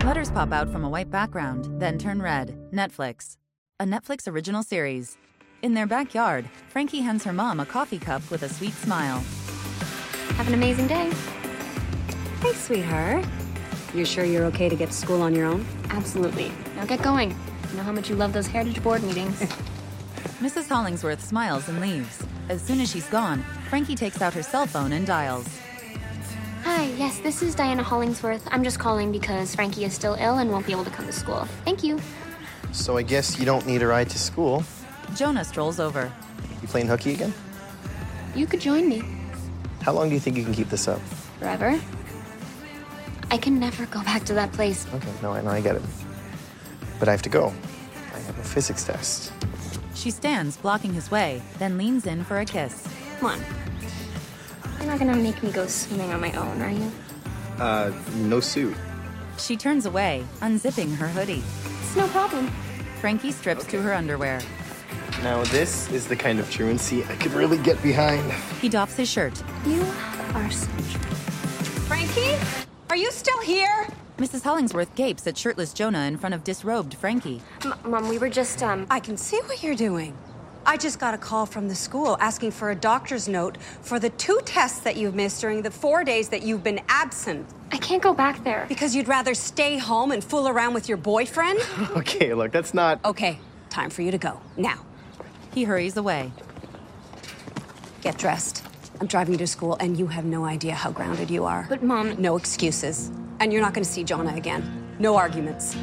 Letters pop out from a white background, then turn red. Netflix. A Netflix original series. In their backyard, Frankie hands her mom a coffee cup with a sweet smile. Have an amazing day. Hey, sweetheart. You sure you're okay to get to school on your own? Absolutely. Now get going. You know how much you love those Heritage Board meetings. Mrs. Hollingsworth smiles and leaves. As soon as she's gone, Frankie takes out her cell phone and dials. Hi, yes, this is Diana Hollingsworth. I'm just calling because Frankie is still ill and won't be able to come to school. Thank you. So I guess you don't need a ride to school. Jonah strolls over. You playing hooky again? You could join me. How long do you think you can keep this up? Forever. I can never go back to that place. Okay, no, I get it. But I have to go. I have a physics test. She stands, blocking his way, then leans in for a kiss. Come on. You're not gonna make me go swimming on my own, are you? No suit. She turns away, unzipping her hoodie. It's no problem. Frankie strips to her underwear. Now this is the kind of truancy I could really get behind. He doffs his shirt. You are so Frankie? Are you still here? Mrs. Hollingsworth gapes at shirtless Jonah in front of disrobed Frankie. Mom, we were just, I can see what you're doing. I just got a call from the school asking for a doctor's note for the 2 tests that you've missed during the 4 days that you've been absent. I can't go back there. Because you'd rather stay home and fool around with your boyfriend? Okay, look, that's not... Okay, time for you to go. Now. He hurries away. Get dressed. I'm driving you to school, and you have no idea how grounded you are. But, Mom... No excuses. And you're not going to see Jonah again. No arguments.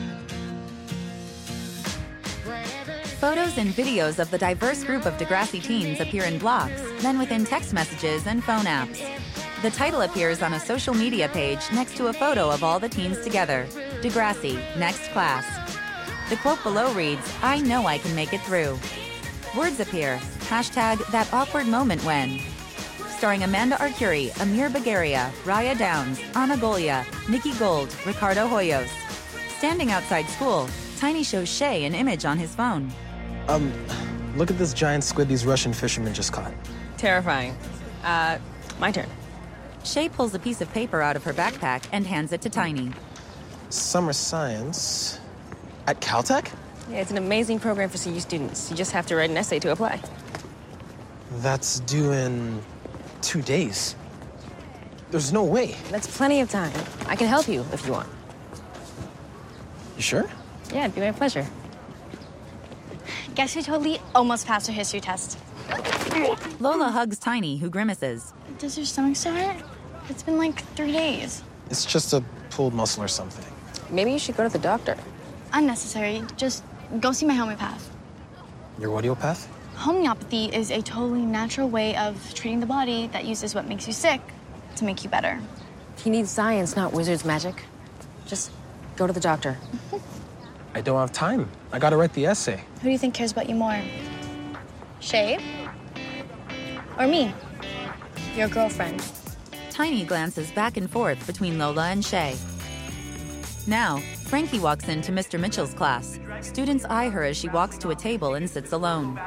Photos and videos of the diverse group of Degrassi teens appear in blocks, then within text messages and phone apps. The title appears on a social media page next to a photo of all the teens together. Degrassi, next class. The quote below reads, "I know I can make it through." Words appear, hashtag that awkward moment when. Starring Amanda Arcuri, Amir Bagaria, Raya Downs, Anna Golia, Nikki Gold, Ricardo Hoyos. Standing outside school, Tiny shows Shay an image on his phone. Look at this giant squid these Russian fishermen just caught. Terrifying. My turn. Shay pulls a piece of paper out of her backpack and hands it to Tiny. Summer science at Caltech? Yeah, it's an amazing program for CU students. You just have to write an essay to apply. That's due in 2 days. There's no way. That's plenty of time. I can help you if you want. You sure? Yeah, it'd be my pleasure. Guess who totally almost passed her history test? Lola hugs Tiny, who grimaces. Does your stomach still hurt? It's been like 3 days. It's just a pulled muscle or something. Maybe you should go to the doctor. Unnecessary. Just go see my homeopath. Your whatiopath? Homeopathy is a totally natural way of treating the body that uses what makes you sick to make you better. He needs science, not wizard's magic. Just go to the doctor. I don't have time. I gotta write the essay. Who do you think cares about you more? Shay? Or me? Your girlfriend. Tiny glances back and forth between Lola and Shay. Now, Frankie walks into Mr. Mitchell's class. Students eye her as she walks to a table and sits alone.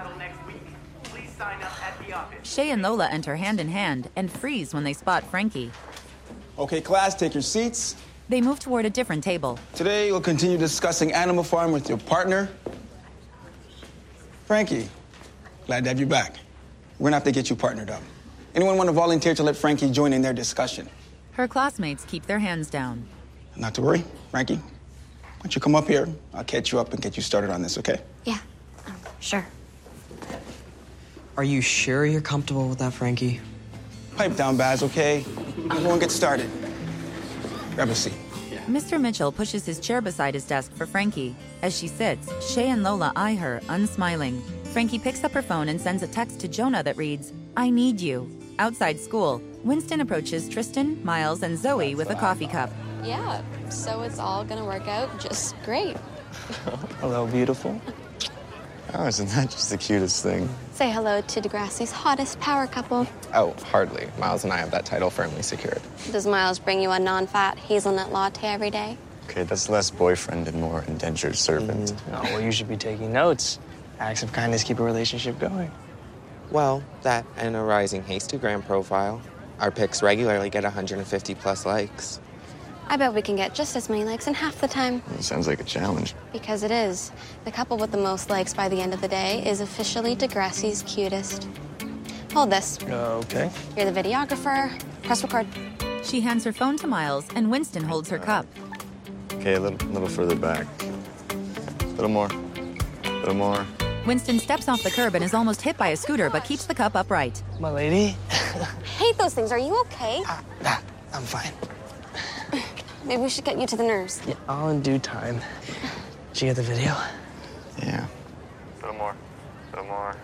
Shay and Lola enter hand in hand and freeze when they spot Frankie. Okay, class, take your seats. They move toward a different table. Today, we'll continue discussing Animal Farm with your partner, Frankie. Glad to have you back. We're gonna have to get you partnered up. Anyone want to volunteer to let Frankie join in their discussion? Her classmates keep their hands down. Not to worry, Frankie. Why don't you come up here? I'll catch you up and get you started on this, okay? Yeah, sure. Are you sure you're comfortable with that, Frankie? Pipe down, Baz, okay? Everyone get started. Grab a seat. Mr. Mitchell pushes his chair beside his desk for Frankie. As she sits, Shay and Lola eye her, unsmiling. Frankie picks up her phone and sends a text to Jonah that reads, "I need you." Outside school, Winston approaches Tristan, Miles, and Zoe with a coffee cup. Yeah, so it's all gonna work out just great. Hello, beautiful. Oh, isn't that just the cutest thing? Say hello to Degrassi's hottest power couple. Oh, hardly. Miles and I have that title firmly secured. Does Miles bring you a non-fat hazelnut latte every day? Okay, that's less boyfriend and more indentured servant. Oh, well, you should be taking notes. Acts of kindness keep a relationship going. Well, that and a rising Instagram profile. Our pics regularly get 150 plus likes. I bet we can get just as many likes in half the time. It sounds like a challenge. Because it is. The couple with the most likes by the end of the day is officially Degrassi's cutest. Hold this. Okay. You're the videographer. Press record. She hands her phone to Miles, and Winston holds her cup. Okay, a little further back. A little more. A little more. Winston steps off the curb and is almost hit by a scooter, but keeps the cup upright. My lady? Hate those things. Are you okay? I'm fine. Maybe we should get you to the nurse. Yeah, all in due time. Did you get the video? Yeah. A little more. A little more.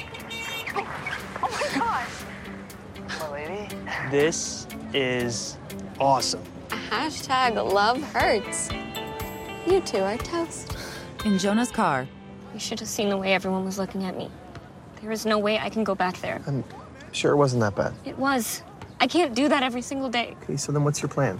Oh my gosh. My lady? This is awesome. Hashtag love hurts. You two are toast. In Jonah's car, You should have seen the way everyone was looking at me. There is no way I can go back there. I'm sure it wasn't that bad. It was. I can't do that every single day. Okay, so then what's your plan?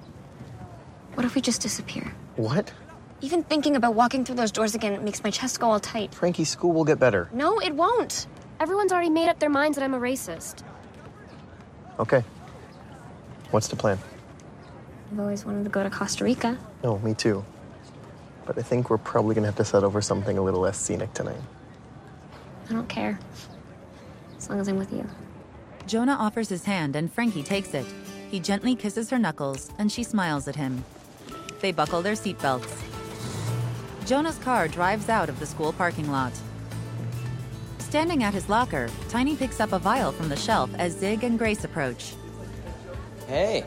What if we just disappear? What? Even thinking about walking through those doors again, it makes my chest go all tight. Frankie, school will get better. No, it won't. Everyone's already made up their minds that I'm a racist. Okay. What's the plan? I've always wanted to go to Costa Rica. No, me too. But I think we're probably gonna have to settle for something a little less scenic tonight. I don't care. As long as I'm with you. Jonah offers his hand and Frankie takes it. He gently kisses her knuckles and she smiles at him. They buckle their seatbelts. Jonah's car drives out of the school parking lot. Standing at his locker, Tiny picks up a vial from the shelf as Zig and Grace approach. Hey.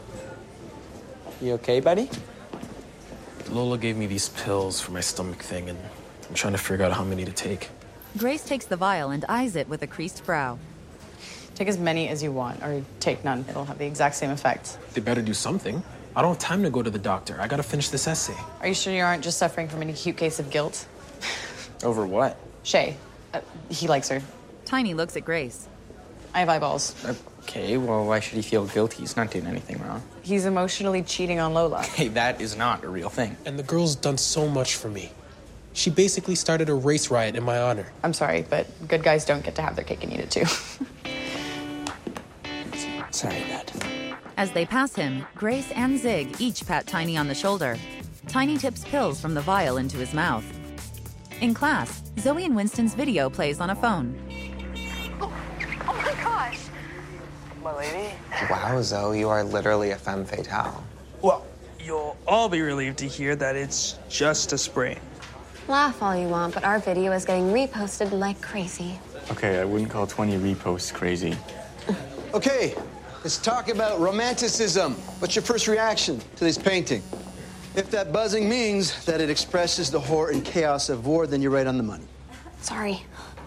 You okay, buddy? Lola gave me these pills for my stomach thing, and I'm trying to figure out how many to take. Grace takes the vial and eyes it with a creased brow. Take as many as you want, or take none. It'll have the exact same effect. They better do something. I don't have time to go to the doctor. I gotta finish this essay. Are you sure you aren't just suffering from an acute case of guilt? Over what? Shay. He likes her. Tiny looks at Grace. I have eyeballs. Okay, well, why should he feel guilty? He's not doing anything wrong. He's emotionally cheating on Lola. Hey, that is not a real thing. And the girl's done so much for me. She basically started a race riot in my honor. I'm sorry, but good guys don't get to have their cake and eat it too. Sorry, Dad. As they pass him, Grace and Zig each pat Tiny on the shoulder. Tiny tips pills from the vial into his mouth. In class, Zoe and Winston's video plays on a phone. Oh my gosh. My lady? Wow, Zoe, you are literally a femme fatale. Well, you'll all be relieved to hear that it's just a sprain. Laugh all you want, but our video is getting reposted like crazy. Okay, I wouldn't call 20 reposts crazy. Okay, let's talk about romanticism. What's your first reaction to this painting? If that buzzing means that it expresses the horror and chaos of war, then you're right on the money. Sorry.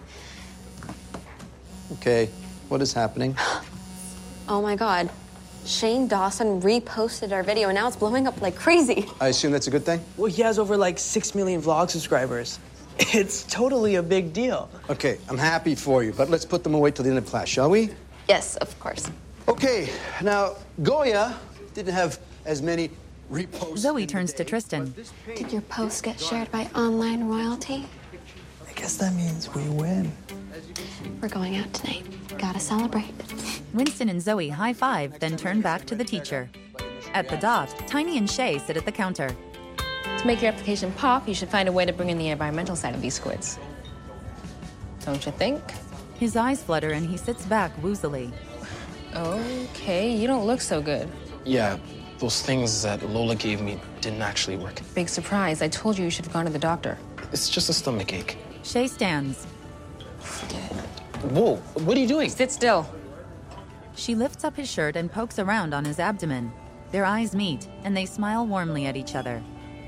Okay, what is happening? Oh my God. Shane Dawson reposted our video and now it's blowing up like crazy. I assume that's a good thing? Well, he has over like 6 million vlog subscribers. It's totally a big deal. Okay, I'm happy for you, but let's put them away till the end of class, shall we? Yes, of course. Okay, now, Goya didn't have as many reposts. Zoe turns to Tristan. Did your post get shared by online royalty? I guess that means we win. We're going out tonight. Gotta celebrate. Winston and Zoe high-five, then turn back to the teacher. At the dot, Tiny and Shay sit at the counter. To make your application pop, you should find a way to bring in the environmental side of these squids. Don't you think? His eyes flutter and he sits back woozily. Okay, you don't look so good. Yeah, those things that Lola gave me didn't actually work. Big surprise. I told you you should have gone to the doctor. It's just a stomach ache. Shay stands. Whoa, what are you doing? Sit still. She lifts up his shirt and pokes around on his abdomen. Their eyes meet, and they smile warmly at each other.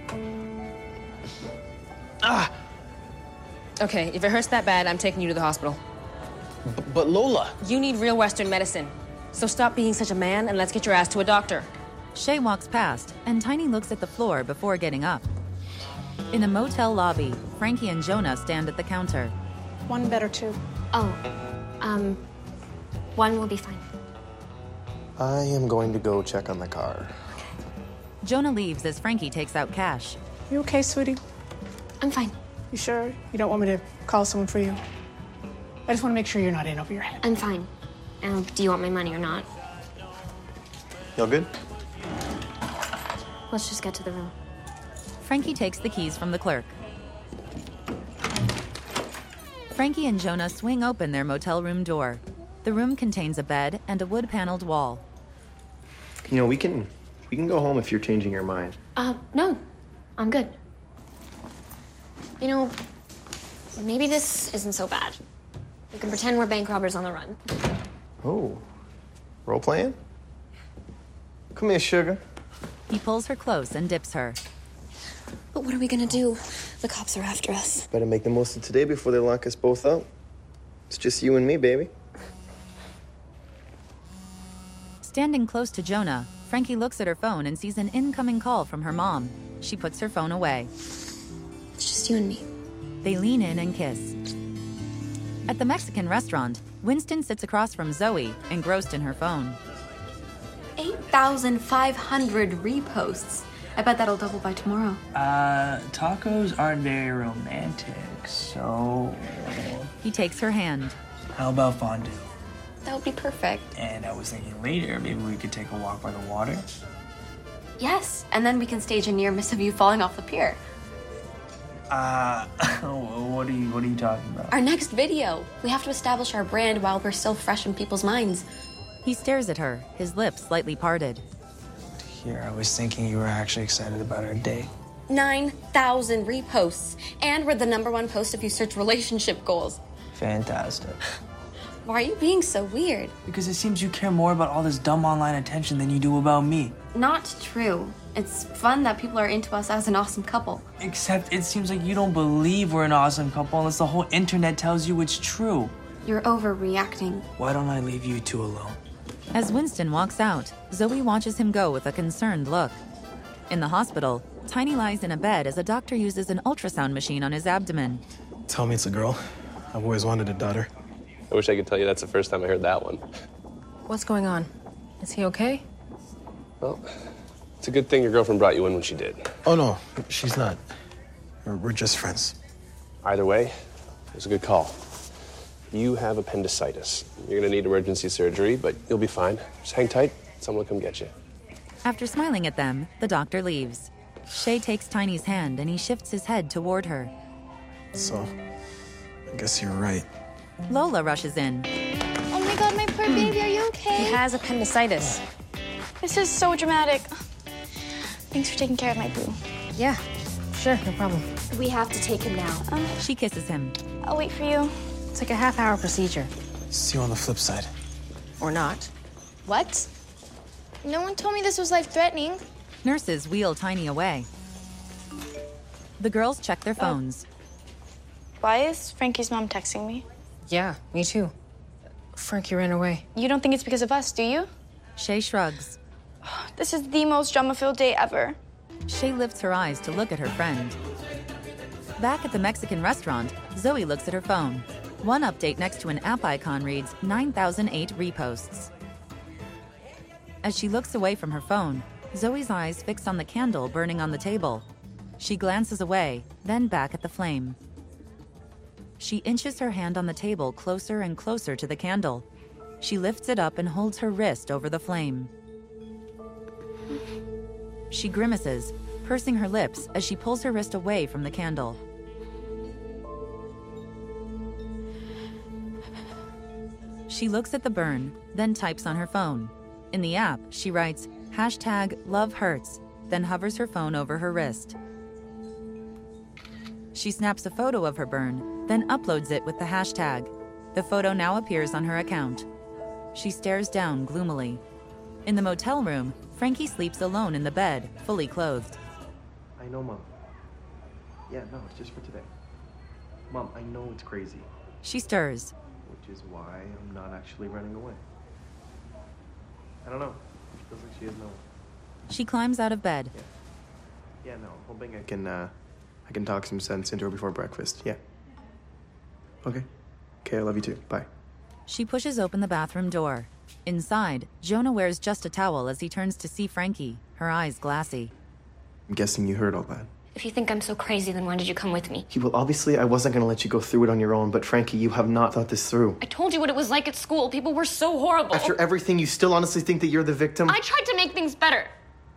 Ah! Okay, if it hurts that bad, I'm taking you to the hospital. But Lola... You need real Western medicine. So stop being such a man and let's get your ass to a doctor. Shay walks past, and Tiny looks at the floor before getting up. In a motel lobby, Frankie and Jonah stand at the counter. One bed or two? Oh, one will be fine. I am going to go check on the car. Jonah leaves as Frankie takes out cash. You okay, sweetie? I'm fine. You sure? You don't want me to call someone for you? I just want to make sure you're not in over your head. I'm fine. Do you want my money or not? Y'all good? let's just get to the room. Frankie takes the keys from the clerk. Frankie and Jonah swing open their motel room door. The room contains a bed and a wood-paneled wall. You know, we can go home if you're changing your mind. No. I'm good. You know, maybe this isn't so bad. We can pretend we're bank robbers on the run. Oh, role playing? Come here, sugar. He pulls her close and dips her. But what are we gonna do? The cops are after us. Better make the most of today before they lock us both out. It's just you and me, baby. Standing close to Jonah, Frankie looks at her phone and sees an incoming call from her mom. She puts her phone away. It's just you and me. They lean in and kiss. At the Mexican restaurant, Winston sits across from Zoe, engrossed in her phone. 8,500 reposts. I bet that'll double by tomorrow. Tacos aren't very romantic, so... He takes her hand. How about fondue? That would be perfect. And I was thinking later, maybe we could take a walk by the water. Yes, and then we can stage a near miss of you falling off the pier. What are you talking about? Our next video. We have to establish our brand while we're still fresh in people's minds. He stares at her, his lips slightly parted. Here, I was thinking you were actually excited about our date. 9,000 reposts. And we're the #1 post if you search relationship goals. Fantastic. Why are you being so weird? Because it seems you care more about all this dumb online attention than you do about me. Not true. It's fun that people are into us as an awesome couple. Except it seems like you don't believe we're an awesome couple unless the whole internet tells you it's true. You're overreacting. Why don't I leave you two alone? As Winston walks out, Zoe watches him go with a concerned look. In the hospital, Tiny lies in a bed as a doctor uses an ultrasound machine on his abdomen. Tell me it's a girl. I've always wanted a daughter. I wish I could tell you that's the first time I heard that one. What's going on? Is he okay? Well, it's a good thing your girlfriend brought you in when she did. Oh, no, she's not. We're just friends. Either way, it was a good call. You have appendicitis. You're gonna need emergency surgery, but you'll be fine. Just hang tight. Someone will come get you. After smiling at them, the doctor leaves. Shay takes Tiny's hand and he shifts his head toward her. So, I guess you're right. Lola rushes in. Oh my god, my poor baby, are you okay? He has appendicitis. This is so dramatic. Thanks for taking care of my boo. Yeah, sure, no problem. We have to take him now. She kisses him. I'll wait for you. It's like a half-hour procedure. See you on the flip side. Or not. What? No one told me this was life-threatening. Nurses wheel Tiny away. The girls check their phones. Why is Frankie's mom texting me? Yeah, me too. Frankie ran away. You don't think it's because of us, do you? Shay shrugs. This is the most drama-filled day ever. Shay lifts her eyes to look at her friend. Back at the Mexican restaurant, Zoe looks at her phone. One update next to an app icon reads 9,008 reposts. As she looks away from her phone, Zoe's eyes fix on the candle burning on the table. She glances away, then back at the flame. She inches her hand on the table closer and closer to the candle. She lifts it up and holds her wrist over the flame. She grimaces, pursing her lips as she pulls her wrist away from the candle. She looks at the burn, then types on her phone. In the app, she writes #LoveHurts, then hovers her phone over her wrist. She snaps a photo of her burn, then uploads it with the hashtag. The photo now appears on her account. She stares down gloomily. In the motel room, Frankie sleeps alone in the bed, fully clothed. I know, Mom. Yeah, no, it's just for today. Mom, I know it's crazy. She stirs. Which is why I'm not actually running away. I don't know. It feels like she has no... She climbs out of bed. Yeah, no, hoping I can talk some sense into her before breakfast. Yeah. Okay. Okay, I love you too. Bye. She pushes open the bathroom door. Inside, Jonah wears just a towel as he turns to see Frankie, her eyes glassy. I'm guessing you heard all that. If you think I'm so crazy, then why did you come with me? Well, obviously I wasn't gonna let you go through it on your own, but Frankie, you have not thought this through. I told you what it was like at school. People were so horrible. After everything, you still honestly think that you're the victim? I tried to make things better. But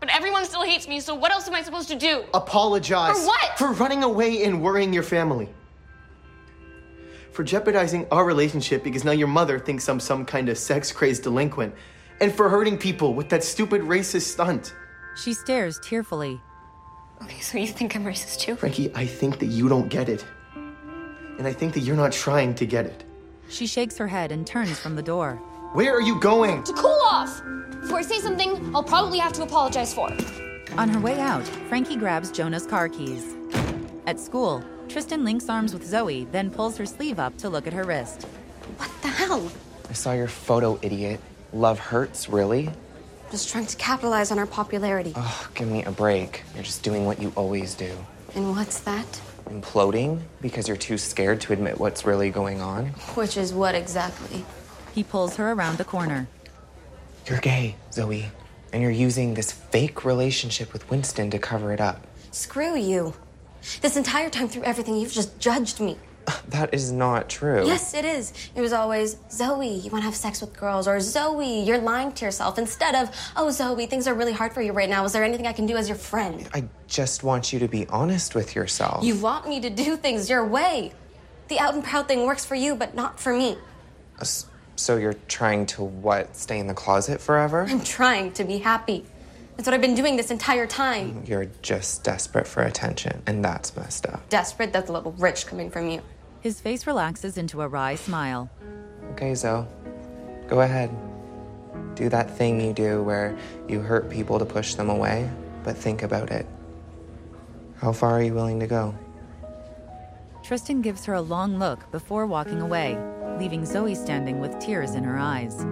but everyone still hates me, so what else am I supposed to do? Apologize. For what? For running away and worrying your family. For jeopardizing our relationship because now your mother thinks I'm some kind of sex-crazed delinquent. And for hurting people with that stupid racist stunt. She stares tearfully. Okay, so you think I'm racist too? Frankie, I think that you don't get it. And I think that you're not trying to get it. She shakes her head and turns from the door. Where are you going? To cool off! Before I say something, I'll probably have to apologize for. On her way out, Frankie grabs Jonah's car keys. At school, Tristan links arms with Zoe, then pulls her sleeve up to look at her wrist. What the hell? I saw your photo, idiot. Love hurts, really? Just trying to capitalize on our popularity. Oh, give me a break. You're just doing what you always do. And what's that? Imploding because you're too scared to admit what's really going on? Which is what exactly? He pulls her around a corner. You're gay, Zoe. And you're using this fake relationship with Winston to cover it up. Screw you. This entire time through everything, you've just judged me. That is not true. Yes, it is. It was always, Zoe, you want to have sex with girls, or Zoe, you're lying to yourself, instead of, oh, Zoe, things are really hard for you right now. Is there anything I can do as your friend? I just want you to be honest with yourself. You want me to do things your way. The out and proud thing works for you, but not for me. So you're trying to, what, stay in the closet forever? I'm trying to be happy. That's what I've been doing this entire time. You're just desperate for attention, and that's messed up. Desperate? That's a little rich coming from you. His face relaxes into a wry smile. Okay, Zoe. Go ahead. Do that thing you do where you hurt people to push them away, but think about it. How far are you willing to go? Tristan gives her a long look before walking away, leaving Zoe standing with tears in her eyes.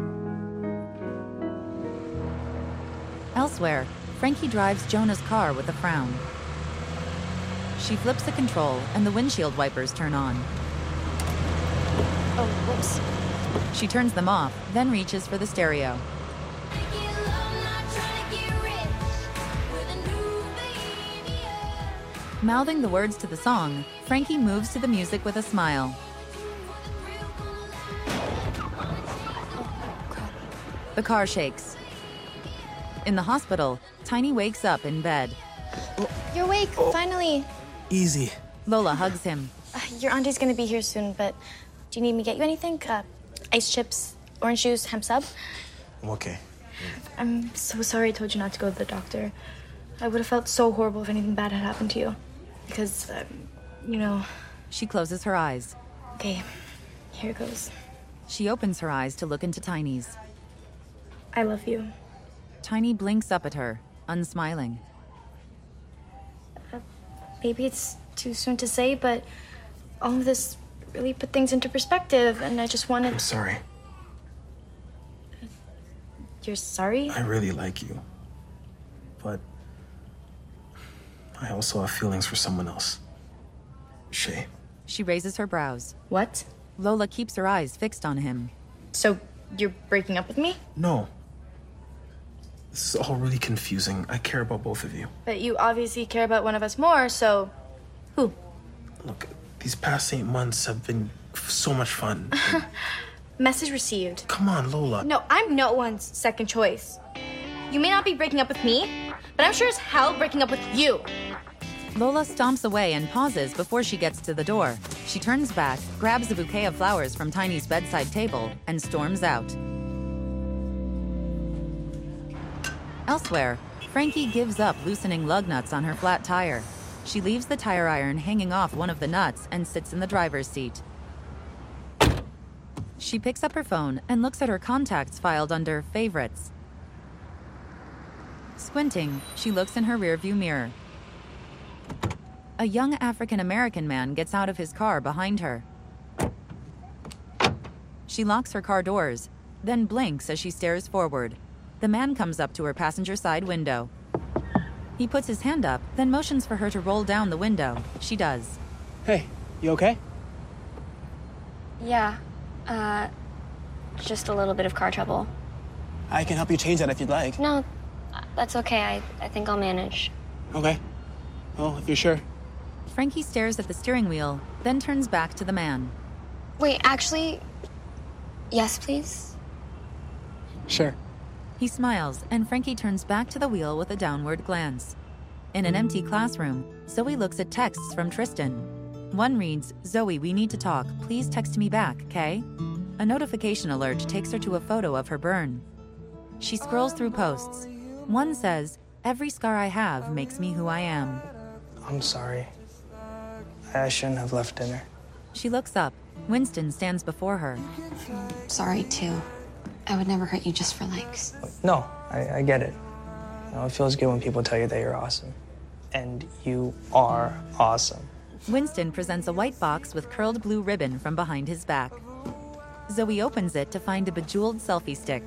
Elsewhere, Frankie drives Jonah's car with a frown. She flips the control and the windshield wipers turn on. Oh, whoops. She turns them off, then reaches for the stereo. Mouthing the words to the song, Frankie moves to the music with a smile. The car shakes. In the hospital, Tiny wakes up in bed. You're awake, finally. Easy. Lola hugs him. Your auntie's gonna be here soon, but do you need me to get you anything? Ice chips, orange juice, hemp sub? I'm okay. I'm so sorry I told you not to go to the doctor. I would have felt so horrible if anything bad had happened to you. Because, you know... She closes her eyes. Okay, here goes. She opens her eyes to look into Tiny's. I love you. Tiny blinks up at her, unsmiling. Maybe it's too soon to say, but all of this really put things into perspective, and I just wanted... I'm sorry. You're sorry? I really like you. But I also have feelings for someone else. Shay. She raises her brows. What? Lola keeps her eyes fixed on him. So, you're breaking up with me? No. This is all really confusing. I care about both of you. But you obviously care about one of us more, so... Who? Look, these past 8 months have been so much fun. Message received. Come on, Lola. No, I'm no one's second choice. You may not be breaking up with me, but I'm sure as hell breaking up with you. Lola stomps away and pauses before she gets to the door. She turns back, grabs a bouquet of flowers from Tiny's bedside table, and storms out. Elsewhere, Frankie gives up loosening lug nuts on her flat tire. She leaves the tire iron hanging off one of the nuts and sits in the driver's seat. She picks up her phone and looks at her contacts filed under Favorites. Squinting, she looks in her rearview mirror. A young African-American man gets out of his car behind her. She locks her car doors, then blinks as she stares forward. The man comes up to her passenger side window. He puts his hand up, then motions for her to roll down the window. She does. Hey, you okay? Yeah. Just a little bit of car trouble. I can help you change that if you'd like. No, that's okay. I think I'll manage. Okay. Well, if you're sure. Frankie stares at the steering wheel, then turns back to the man. Wait, actually, yes, please? Sure. He smiles, and Frankie turns back to the wheel with a downward glance. In an empty classroom, Zoe looks at texts from Tristan. One reads, "Zoe, we need to talk. Please text me back, Kay?" A notification alert takes her to a photo of her burn. She scrolls through posts. One says, "Every scar I have makes me who I am." I'm sorry. I shouldn't have left dinner. She looks up. Winston stands before her. Sorry, too. I would never hurt you just for likes. No, I get it. You know, it feels good when people tell you that you're awesome. And you are awesome. Winston presents a white box with curled blue ribbon from behind his back. Zoe opens it to find a bejeweled selfie stick.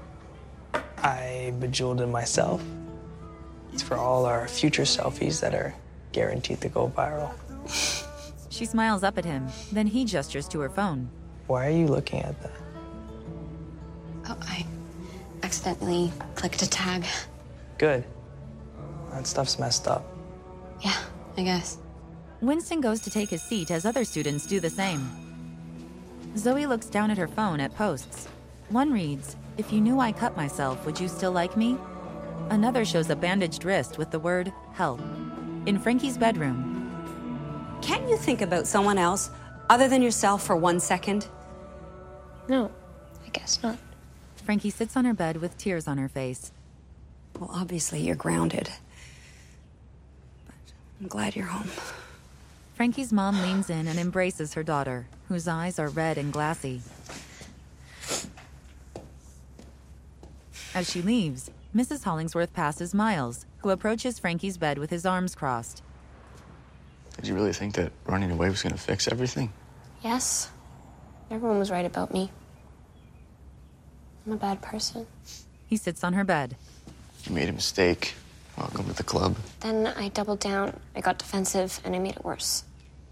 I bejeweled it myself. It's for all our future selfies that are guaranteed to go viral. She smiles up at him, then he gestures to her phone. Why are you looking at that? Oh, I accidentally clicked a tag. Good. That stuff's messed up. Yeah, I guess. Winston goes to take his seat as other students do the same. Zoe looks down at her phone at posts. One reads, "If you knew I cut myself, would you still like me?" Another shows a bandaged wrist with the word, "help." In Frankie's bedroom. Can't you think about someone else other than yourself for 1 second? No, I guess not. Frankie sits on her bed with tears on her face. Well, obviously you're grounded. But I'm glad you're home. Frankie's mom leans in and embraces her daughter, whose eyes are red and glassy. As she leaves, Mrs. Hollingsworth passes Miles, who approaches Frankie's bed with his arms crossed. Did you really think that running away was going to fix everything? Yes. Everyone was right about me. I'm a bad person. He sits on her bed. You made a mistake. Welcome to the club. Then I doubled down, I got defensive, and I made it worse.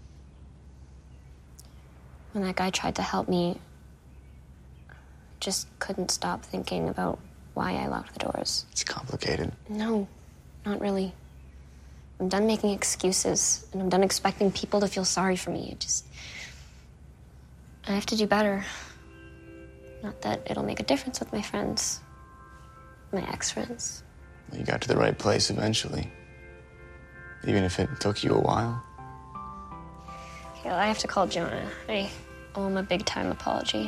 When that guy tried to help me, I just couldn't stop thinking about why I locked the doors. It's complicated. No, not really. I'm done making excuses, and I'm done expecting people to feel sorry for me. I have to do better. Not that it'll make a difference with my friends. My ex-friends. You got to the right place eventually. Even if it took you a while. Okay, well, I have to call Jonah. I owe him a big-time apology.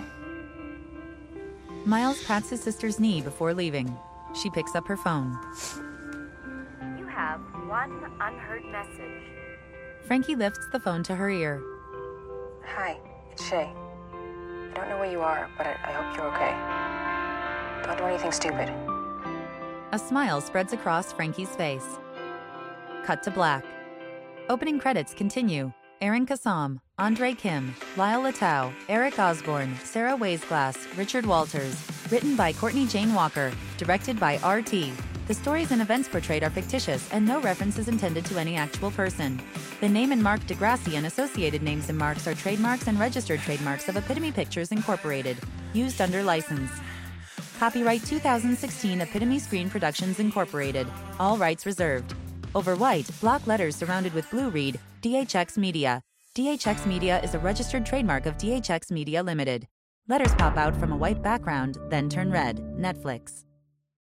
Miles pats his sister's knee before leaving. She picks up her phone. You have one unheard message. Frankie lifts the phone to her ear. Hi, it's Shay. I don't know where you are, but I hope you're okay. Don't do anything stupid. A smile spreads across Frankie's face. Cut to black. Opening credits continue. Aaron Kassam, Andre Kim, Lyle Latau, Eric Osborne, Sarah Weisglass, Richard Walters. Written by Courtney Jane Walker. Directed by R.T. The stories and events portrayed are fictitious, and no reference is intended to any actual person. The name and mark Degrassi and associated names and marks are trademarks and registered trademarks of Epitome Pictures Incorporated. Used under license. Copyright 2016 Epitome Screen Productions Incorporated. All rights reserved. Over white, block letters surrounded with blue read, DHX Media. DHX Media is a registered trademark of DHX Media Limited. Letters pop out from a white background, then turn red. Netflix.